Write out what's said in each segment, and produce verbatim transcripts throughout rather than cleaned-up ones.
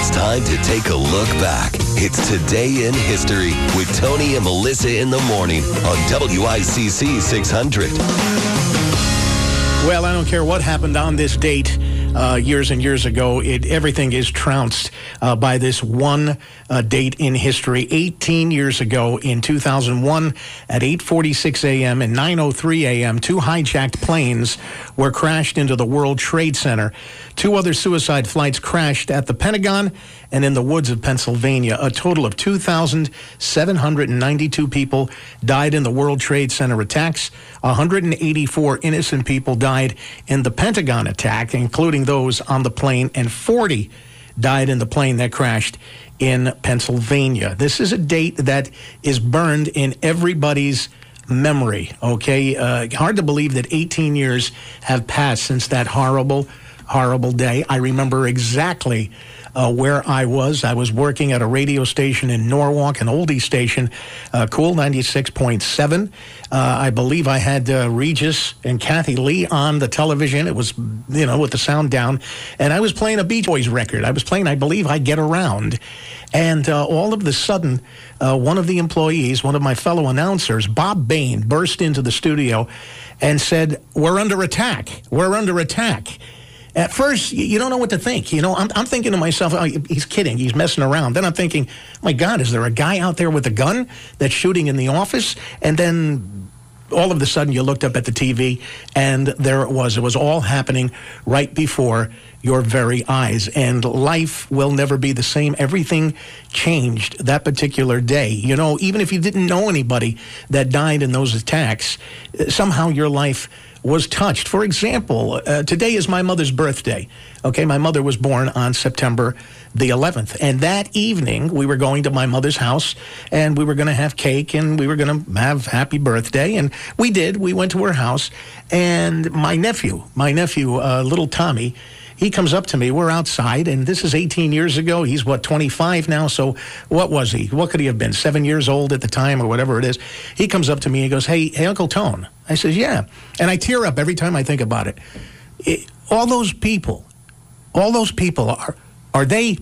It's time to take a look back. It's Today in History with Tony and Melissa in the morning on W I C C six hundred. Well, I don't care what happened on this date uh, years and years ago. It, everything is trounced uh, by this one uh, date in history. eighteen years ago in two thousand one at eight forty-six a.m. and nine oh three a.m., two hijacked planes were crashed into the World Trade Center. Two other suicide flights crashed at the Pentagon and in the woods of Pennsylvania. A total of two thousand seven hundred ninety-two people died in the World Trade Center attacks. one hundred eighty-four innocent people died in the Pentagon attack, including those on the plane, and forty died in the plane that crashed in Pennsylvania. This is a date that is burned in everybody's memory, okay? Uh, hard to believe that eighteen years have passed since that horrible, horrible day. I remember exactly Uh, where I was. I was working at a radio station in Norwalk, an oldie station, uh, Cool ninety-six point seven. Uh, I believe I had uh, Regis and Kathy Lee on the television. It was, you know, with the sound down. And I was playing a Beach Boys record. I was playing, I believe, I Get Around. And uh, all of a sudden, uh, one of the employees, one of my fellow announcers, Bob Bain, burst into the studio and said, "We're under attack. We're under attack." At first, you don't know what to think. You know, I'm, I'm thinking to myself, oh, he's kidding. He's messing around. Then I'm thinking, my God, is there a guy out there with a gun that's shooting in the office? And then all of a sudden you looked up at the T V and there it was. It was all happening right before your very eyes. And life will never be the same. Everything changed that particular day. You know, even if you didn't know anybody that died in those attacks, somehow your life was touched. For example, uh, today is my mother's birthday. Okay, my mother was born on September the eleventh. And that evening, we were going to my mother's house, and we were going to have cake, and we were going to have happy birthday. And we did. We went to her house, and my nephew, my nephew, uh, little Tommy, he comes up to me. We're outside, and this is eighteen years ago. He's, what, twenty-five now? So what was he? What could he have been? Seven years old at the time or whatever it is. He comes up to me and he goes, hey, hey, Uncle Tone. I says, yeah. And I tear up every time I think about it. it all those people, all those people, are are they,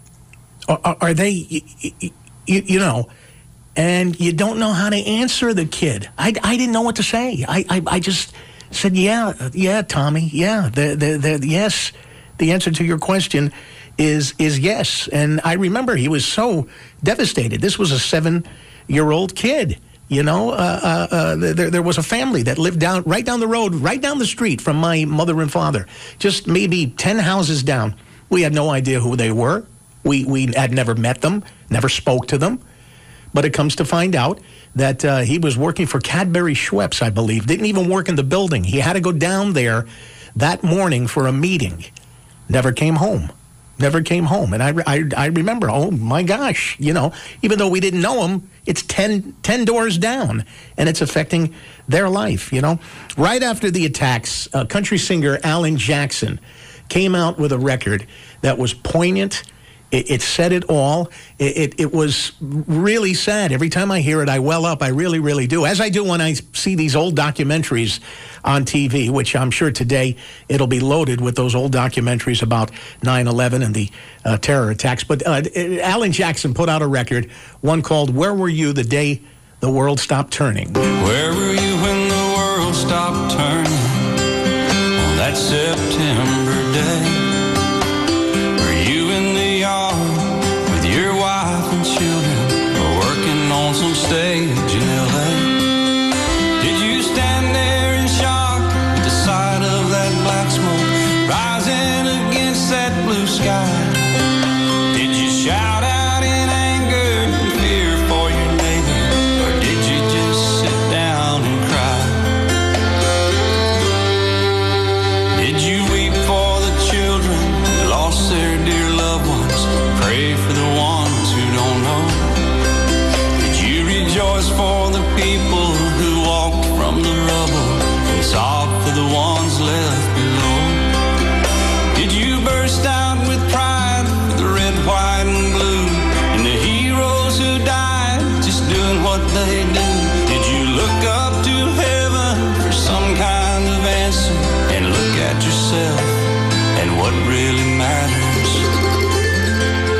are, are they, you, you know, and you don't know how to answer the kid. I, I didn't know what to say. I, I, I just said, yeah, yeah, Tommy, yeah, the, the, the, yes. The answer to your question is is yes. And I remember he was so devastated. This was a seven-year-old kid. You know, uh, uh, uh, there, there was a family that lived down right down the road, right down the street from my mother and father, just maybe ten houses down. We had no idea who they were. We, we had never met them, never spoke to them. But it comes to find out that uh, he was working for Cadbury Schweppes, I believe. Didn't even work in the building. He had to go down there that morning for a meeting. Never came home. Never came home. And I, I, I remember, oh, my gosh, you know, even though we didn't know him, it's ten, ten doors down, and it's affecting their life, you know. Right after the attacks, uh, country singer Alan Jackson came out with a record that was poignant. It, it said it all. It, it, it was really sad. Every time I hear it, I well up. I really, really do. As I do when I see these old documentaries on T V, which I'm sure today it'll be loaded with those old documentaries about nine eleven and the uh, terror attacks. But uh, Alan Jackson put out a record, one called Where Were You the Day the World Stopped Turning? Where were you when the world stopped turning on that September day? With your wife and children, or working on some stage in L A. Did you stand there in shock at the sight of that black smoke rising against that blue sky? Did you shout out in anger and fear for your neighbor, or did you just sit down and cry? Did you weep for the children who lost their dear loved ones? Pray for the ones who don't know. Did you rejoice for the people who walked from the rubble and sob for the ones left below? Did you burst out with pride for the red, white, and blue, and the heroes who died just doing what they do? Did you look up to heaven for some kind of answer and look at yourself and what really matters?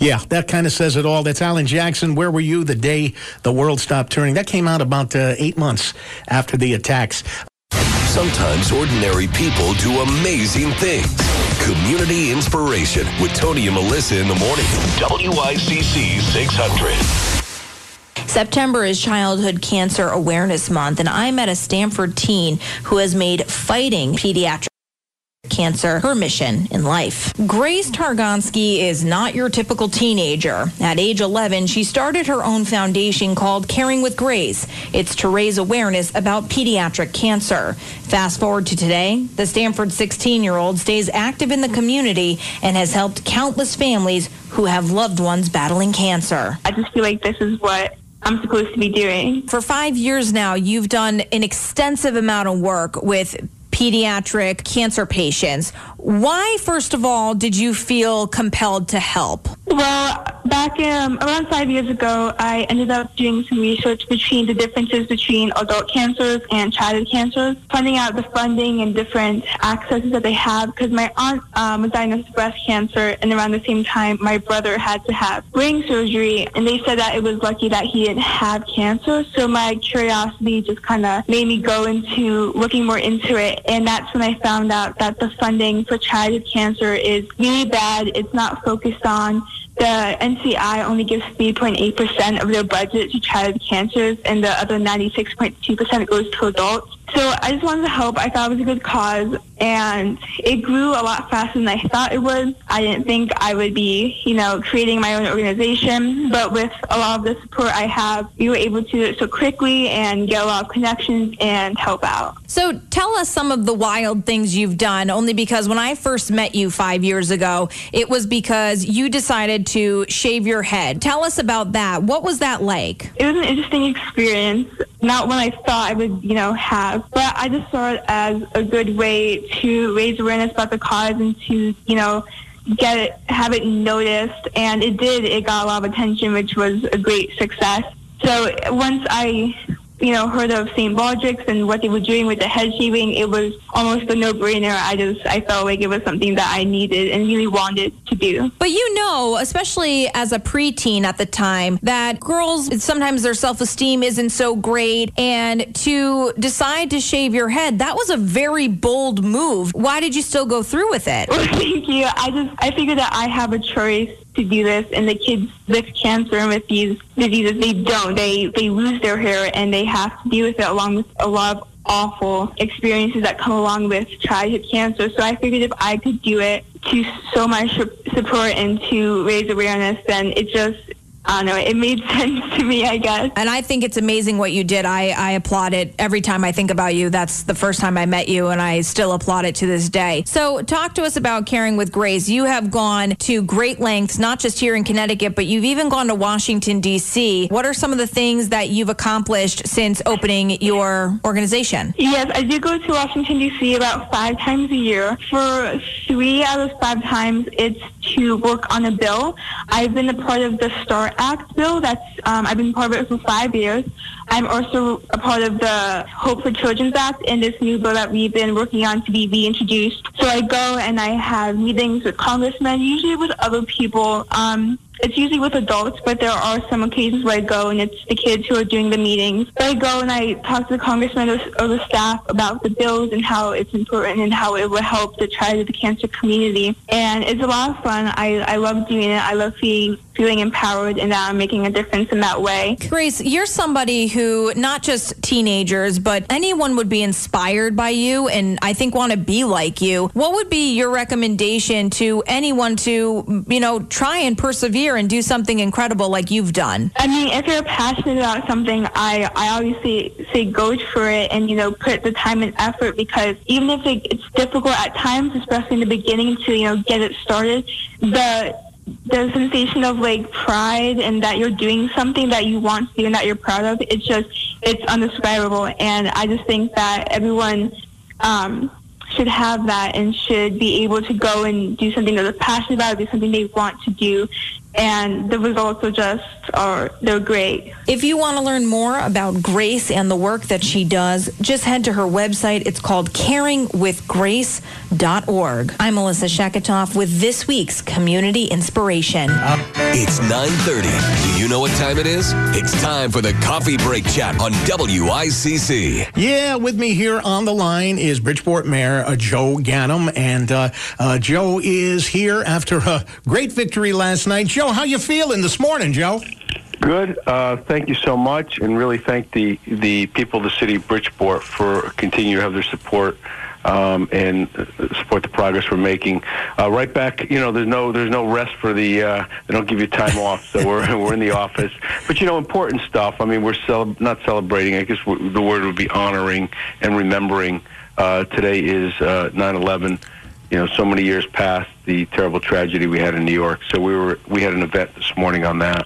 Yeah, that kind of says it all. That's Alan Jackson. Where were you the day the world stopped turning? That came out about uh, eight months after the attacks. Sometimes ordinary people do amazing things. Community inspiration with Tony and Melissa in the morning. W I C C six hundred. September is Childhood Cancer Awareness Month, and I met a Stanford teen who has made fighting pediatric cancer her mission in life. Grace Targonsky is not your typical teenager. At age eleven, she started her own foundation called Caring with Grace. It's to raise awareness about pediatric cancer. Fast forward to today, the Stanford sixteen-year-old stays active in the community and has helped countless families who have loved ones battling cancer. I just feel like this is what I'm supposed to be doing. For five years now, you've done an extensive amount of work with pediatric cancer patients. Why, first of all, did you feel compelled to help? Well, back um, around five years ago, I ended up doing some research between the differences between adult cancers and childhood cancers, finding out the funding and different accesses that they have, because my aunt um, was diagnosed with breast cancer, and around the same time, my brother had to have brain surgery, and they said that it was lucky that he didn't have cancer, so my curiosity just kind of made me go into looking more into it, and that's when I found out that the funding for childhood cancer is really bad. It's not focused on. The N C I only gives three point eight percent of their budget to childhood cancers, and the other ninety-six point two percent goes to adults. So I just wanted to help. I thought it was a good cause, and it grew a lot faster than I thought it would. I didn't think I would be, you know, creating my own organization, but with a lot of the support I have, we were able to do it so quickly and get a lot of connections and help out. So tell us some of the wild things you've done, only because when I first met you five years ago, it was because you decided to shave your head. Tell us about that. What was that like? It was an interesting experience, not one I thought I would, you know, have, but I just saw it as a good way to raise awareness about the cause and to, you know, get it, have it noticed, and it did. It got a lot of attention, which was a great success. So once I, you know, heard of Saint Baldrick's and what they were doing with the head shaving, it was almost a no-brainer. I just, I felt like it was something that I needed and really wanted to do. But you know, especially as a preteen at the time, that girls, sometimes their self-esteem isn't so great, and to decide to shave your head, that was a very bold move. Why did you still go through with it? Well, thank you. I just, I figured that I have a choice to do this, and the kids with cancer and with these diseases, they don't. They they lose their hair, and they have to deal with it along with a lot of awful experiences that come along with childhood cancer. So I figured if I could do it to show my support and to raise awareness, then it just, I don't know, it made sense to me, I guess. And I think it's amazing what you did. I, I applaud it every time I think about you. That's the first time I met you, and I still applaud it to this day. So talk to us about Caring with Grace. You have gone to great lengths, not just here in Connecticut, but you've even gone to Washington, D C. What are some of the things that you've accomplished since opening your organization? Yes, I do go to Washington, D C about five times a year. For three out of five times, it's to work on a bill. I've been a part of the START Act bill. That's um, I've been part of it for five years. I'm also a part of the Hope for Children's Act and this new bill that we've been working on to be reintroduced. So I go and I have meetings with congressmen, usually with other people. Um, It's usually with adults, but there are some occasions where I go and it's the kids who are doing the meetings. But I go and I talk to the congressmen or, or the staff about the bills and how it's important and how it will help the childhood cancer community. And it's a lot of fun. I, I love doing it. I love feeling, feeling empowered and that I'm making a difference in that way. Grace, you're somebody who, not just teenagers, but anyone would be inspired by you and I think want to be like you. What would be your recommendation to anyone to, you know, try and persevere and do something incredible like you've done? I mean, if you're passionate about something, I, I obviously say go for it and, you know, put the time and effort, because even if it, it's difficult at times, especially in the beginning to, you know, get it started, the the sensation of like pride and that you're doing something that you want to do and that you're proud of, it's just, it's undescribable. And I just think that everyone um, should have that and should be able to go and do something that they're passionate about, do something they want to do, and the results are just are they're great. If you want to learn more about Grace and the work that she does, just head to her website. It's called caring with grace dot org. I'm Melissa Sheketoff with this week's Community Inspiration. It's nine thirty. Do you know what time it is? It's time for the Coffee Break Chat on W I C C. Yeah, with me here on the line is Bridgeport Mayor uh, Joe Ganim, and uh, uh, Joe is here after a great victory last night. Joe, how you feeling this morning, Joe? Good. Uh, thank you so much, and really thank the the people of the city of Bridgeport for continuing to have their support um, and support the progress we're making. Uh, right back, you know, there's no there's no rest for the. Uh, they don't give you time off, so we're we're in the office. But you know, important stuff. I mean, we're cel- not celebrating. I guess w- the word would be honoring and remembering. Uh, today is uh, nine eleven. You know, so many years past the terrible tragedy we had in New York. So we were we had an event this morning on that.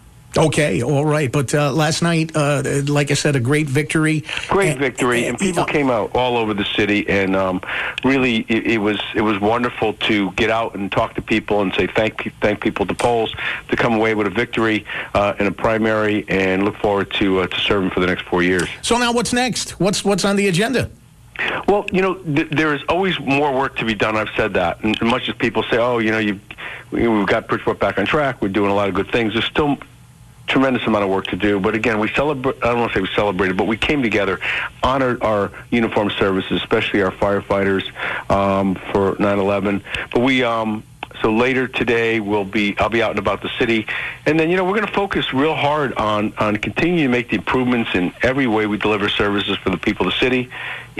Okay, all right. But uh, last night, uh, like I said, a great victory. Great and, victory, and, and people uh, came out all over the city, and um, really, it, it was it was wonderful to get out and talk to people and say thank thank people at the polls, to come away with a victory uh, in a primary, and look forward to uh, to serving for the next four years. So now, what's next? What's what's on the agenda? Well, you know, th- there is always more work to be done. I've said that. And as much as people say, oh, you know, you, we've got Bridgeport back on track, we're doing a lot of good things, there's still a tremendous amount of work to do. But again, we celebrate, I don't want to say we celebrated, but we came together, honored our uniformed services, especially our firefighters um, for nine eleven. But we... Um, So later today, we'll be I'll be out and about the city, and then you know we're going to focus real hard on on continuing to make the improvements in every way we deliver services for the people of the city,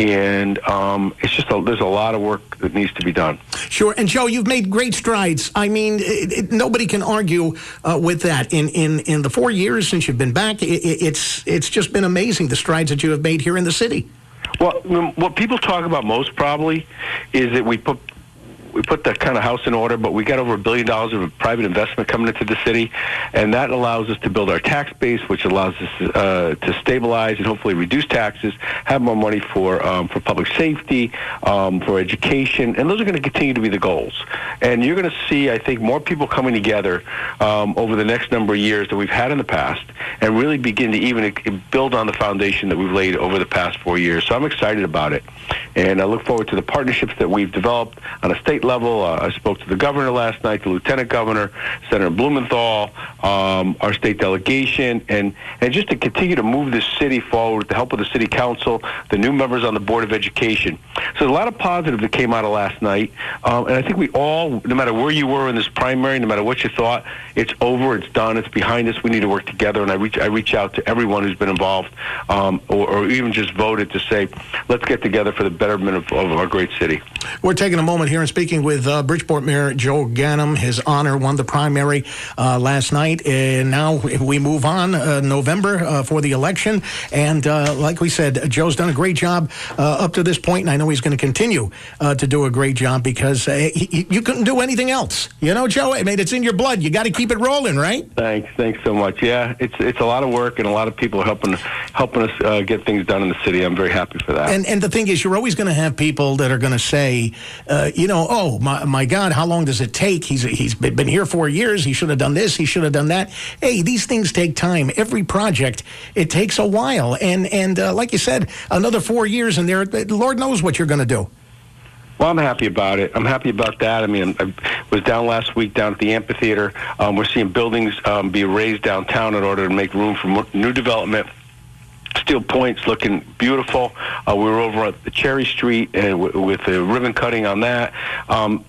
and um, it's just a, there's a lot of work that needs to be done. Sure, and Joe, you've made great strides. I mean, it, it, nobody can argue uh, with that. In, in in the four years since you've been back, it, it's it's just been amazing the strides that you have made here in the city. Well, what people talk about most probably is that we put. We put that kind of house in order, but we got over a billion dollars of private investment coming into the city, and that allows us to build our tax base, which allows us uh, to stabilize and hopefully reduce taxes, have more money for um, for public safety, um, for education, and those are going to continue to be the goals. And you're going to see, I think, more people coming together um, over the next number of years that we've had in the past, and really begin to even build on the foundation that we've laid over the past four years. So I'm excited about it, and I look forward to the partnerships that we've developed on a state level. Uh, I spoke to the governor last night, the lieutenant governor, Senator Blumenthal, um, our state delegation, and, and just to continue to move this city forward with the help of the city council, the new members on the Board of Education. So there's a lot of positive that came out of last night, um, and I think we all, no matter where you were in this primary, no matter what you thought, it's over, it's done, it's behind us, we need to work together, and I reach, I reach out to everyone who's been involved um, or, or even just voted to say, let's get together for the betterment of, of our great city. We're taking a moment here and speaking with uh, Bridgeport Mayor Joe Ganim. His honor won the primary uh, last night, and now we move on uh, November uh, for the election. And uh, like we said, Joe's done a great job uh, up to this point, and I know he's going to continue uh, to do a great job because uh, he, you couldn't do anything else. You know, Joe, I mean, it's in your blood. You got to keep it rolling, right? Thanks, thanks so much. Yeah, it's it's a lot of work, and a lot of people are helping helping us uh, get things done in the city. I'm very happy for that. And and the thing is, you're always going to have people that are going to say, uh, you know, oh my my God, how long does it take? He's he's been here four years. He should have done this. He should have done that. Hey, these things take time. Every project, it takes a while. And and uh, like you said, another four years, and there, Lord knows what you're going to do. Well, I'm happy about it. I'm happy about that. I mean, I was down last week down at the amphitheater. Um, we're seeing buildings um, be raised downtown in order to make room for more, new development. Steel Point's looking beautiful. Uh, we were over at the Cherry Street and w- with the ribbon cutting on that. Um,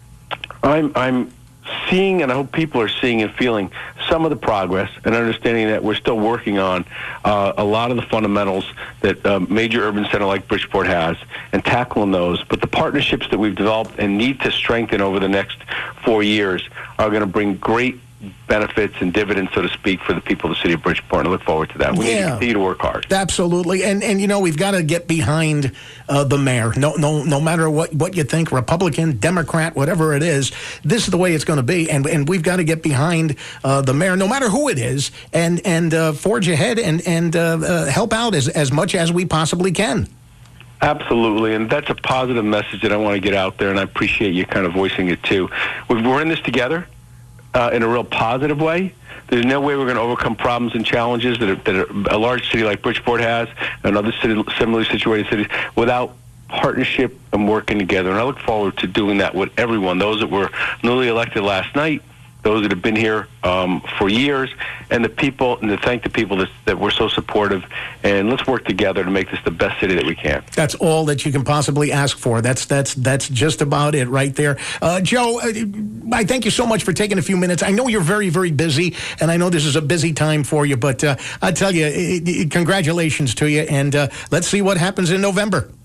I'm I'm seeing, and I hope people are seeing and feeling some of the progress and understanding that we're still working on uh, a lot of the fundamentals that a major urban center like Bridgeport has and tackling those. But the partnerships that we've developed and need to strengthen over the next four years are going to bring great benefits and dividends, so to speak, for the people of the city of Bridgeport. And I look forward to that. We yeah, need to continue to work hard. Absolutely. And, and you know, we've got to get behind uh, the mayor. No no, no matter what, what you think, Republican, Democrat, whatever it is, this is the way it's going to be. And and we've got to get behind uh, the mayor, no matter who it is, and, and uh, forge ahead and, and uh, uh, help out as, as much as we possibly can. Absolutely, and that's a positive message that I want to get out there, and I appreciate you kind of voicing it too. We're in this together. uh, in a real positive way. There's no way we're going to overcome problems and challenges that, are, that are a large city like Bridgeport has and other city, similarly situated cities without partnership and working together. And I look forward to doing that with everyone, those that were newly elected last night, those that have been here um, for years, and the people, and to thank the people that, that were so supportive. And let's work together to make this the best city that we can. That's all that you can possibly ask for. That's that's that's just about it right there. Uh, Joe, uh, I thank you so much for taking a few minutes. I know you're very, very busy, and I know this is a busy time for you, but uh, I tell you, it, it, congratulations to you, and uh, let's see what happens in November.